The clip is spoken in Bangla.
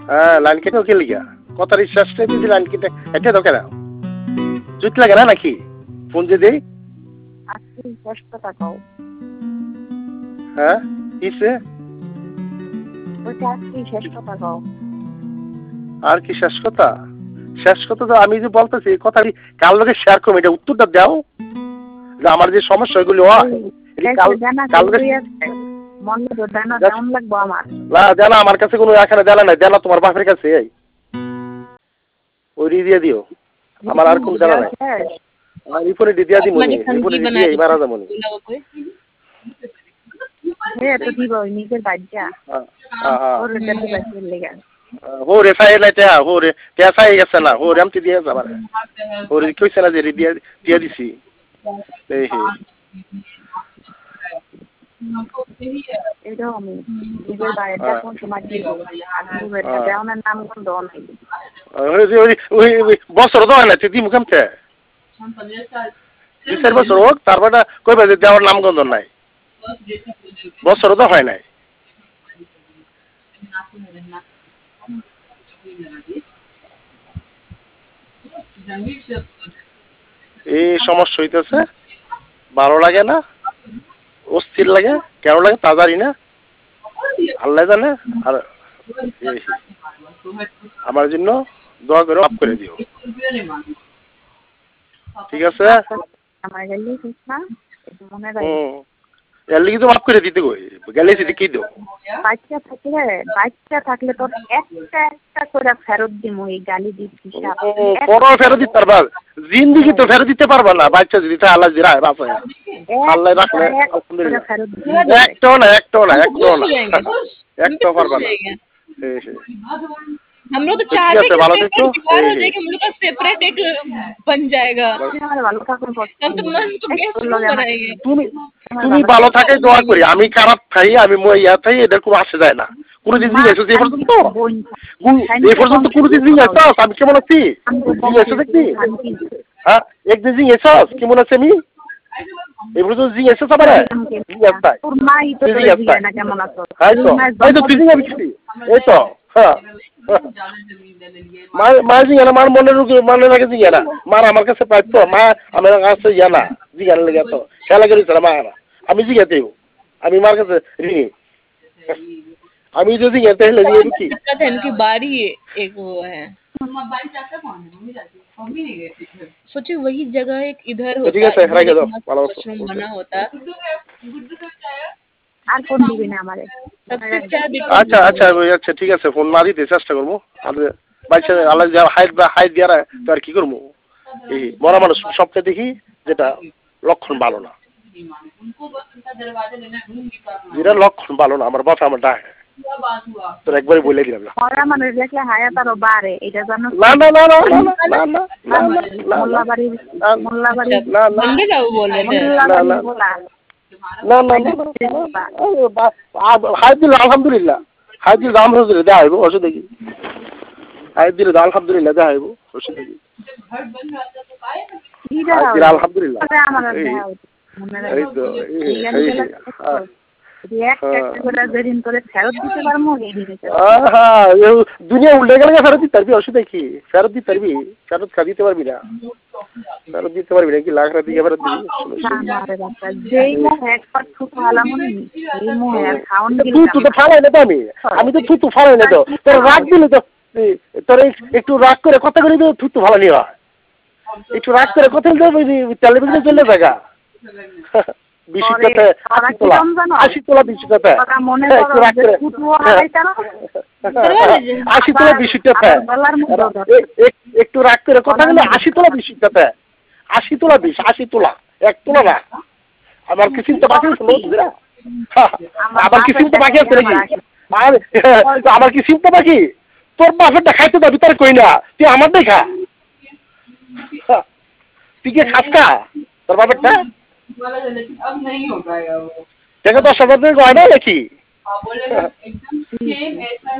হ্যাঁ লাইন কেটে ওকে লিগা কথার শেষটা দিদি লাইন কেটে এটা তো কেন জুত লাগে না নাকি ফোন যে দেই আজকে শেষ কথা কও হ্যাঁ কিসে ওইটা আজকে শেষ কথা কও আর কি শেষ কথা তো আমি যে বলতেছি এই কথা কাল লোকে শেয়ার করবো এটা উত্তরটা দাও যে আমার যে সমস্যা এগুলো হয় জানা আমার কাছে কোনো এখানে জানা নাই জানা তোমার বাপের কাছে ওই দিয়ে দিও আমার আর কোন জানা নাই রিপোর্টে দিয়া দি মনে রিপোর্টে দিয়ে এবার আজ মনে তো দিব নিজের বাচ্চা ওর জন্য বাচ্চা লেগে हो रे फाइल है हो रे कैसा है ऐसा ना हो रे हम दिया हमारे हो रे कोई सला दे दिया दिसी नहीं है এটা আমি নিজের বাড়িটা কোন সময় দিব আর এটা দেওয়ার নাম কোন দন ওই বছর তো হয় না তুই মুখাম তে বিচার বছর হোক তারপরে কই বাজে দেওয়ার নাম গন্ধ নাই বছর তো হয় নাই এই সমস্যা হইতেছে ভালো লাগে না অস্থির লাগে কেন লাগে তা জানি না আল্লাহ জানে আর আমার জন্য দোয়া করে মাফ করে দিও ঠিক আছে এর লিগে তো মাফ করে দিতে গো গেলে সেটা কি দেবো বাচ্চা থাকলে তোর একটা করে ফেরত দিব এই গালি দিচ্ছি বড় ফেরত দিতে পারবা জিন্দিগি তো ফেরত দিতে পারবা না বাচ্চা যদি তা আল্লাহ জিরায় বাঁচায় আল্লাহ রাখলে একটাও না পারবা না हम लोग तो चाहते हैं कि परिवार हो जाए कि हम लोग का सेपरेट एक बन जाएगा हम तो मस्त गेस्ट बनाएंगे তুমি ভালো থাকে দোয়া করি আমি খারাপ খাই আমি ইয়া খাই এটা কোনো আসে যায় না কোনোদিন জিজ্ঞেস এই পর্যন্ত কোনোদিন জিজ্ঞেস আমি কেমন আছি জিজ্ঞেস দেখি হ্যাঁ একদিন জিজ্ঞেস কেমন আছে আমি এই পর্যন্ত জিজ্ঞেস আমার এই তো হ্যাঁ মা জিজ্ঞানা মার মনে লাগে জিজ্ঞানা মার আমার কাছে প্রাপ্য মা আমার কাছে জানা জিজ্ঞানা লেগে তো খেলা করেছে মা আমি জিজ্ঞাতে আমি মার কাছে ঋণী আমি যদি জিজ্ঞাতে হলে इनकी बारी एक वो है सोचिए वही जगह एक इधर होता बना होता আর কোন দিবি না আমারে আচ্ছা আচ্ছা ঠিক আছে ফোন না দিতে চেষ্টা করবো আর বাচ্চা আল্লাহ যা হাইট দিয়া তো আর কি করবো এই মরা মানুষ সবটা দেখি যেটা লক্ষণ ভালো না যেটা লক্ষণ ভালো না আমার বাপ আমার ডাক তোর একবারে বলে দিলাম না মরা মানুষ দেখলে হায়াত আরো বাড়ে এটা জানো না মোল্লাবাড়ি না আলহামদুলিল্লাহ হাই দিল আলহামদুলিল্লাহ দেখা হইব অসুবিধা কি হাই দিল আলহামদুলিল্লাহ দেখা হইব অসুবিধা কি আলহামদুলিল্লাহ দুনিয়া উল্টে গেলে ফেরত দিতে পারবি অসুবিধা কি ফেরত দিতে পারবি ফেরত খা দিতে পারবি না ফেরত দিতে পারবি না কি লাখ রাত দিকে ফেরত দিবি তুই তো ফালাই না তো আমি তো থুতু ফালাই না তো তোর রাগ দিলে তো তোর একটু রাগ করে কথা বলি তো থুতু ফালানি হয় একটু রাগ করে কথা বলতে টেলিভিশনে চলে থাকা 20 টাকা 80 তোলা 20 টাকা একটু রাগ করে 80 তোলা 20 টাকা একটু রাগ করে কথা বলে 80 তোলা 20 টাকা 80 তোলা 20 80 তোলা 1 তোলা না আমার কি চিন্তা বাকি আছে আমার কি চিন্তা বাকি আছে নাকি আমার কি চিন্তা বাকি তোর বাপের দেখাইতে দাবি তার কই না তুই আমার দেখা তুই কি খাস কা তোর বাপেরটা देखो तो सब गए ना देखी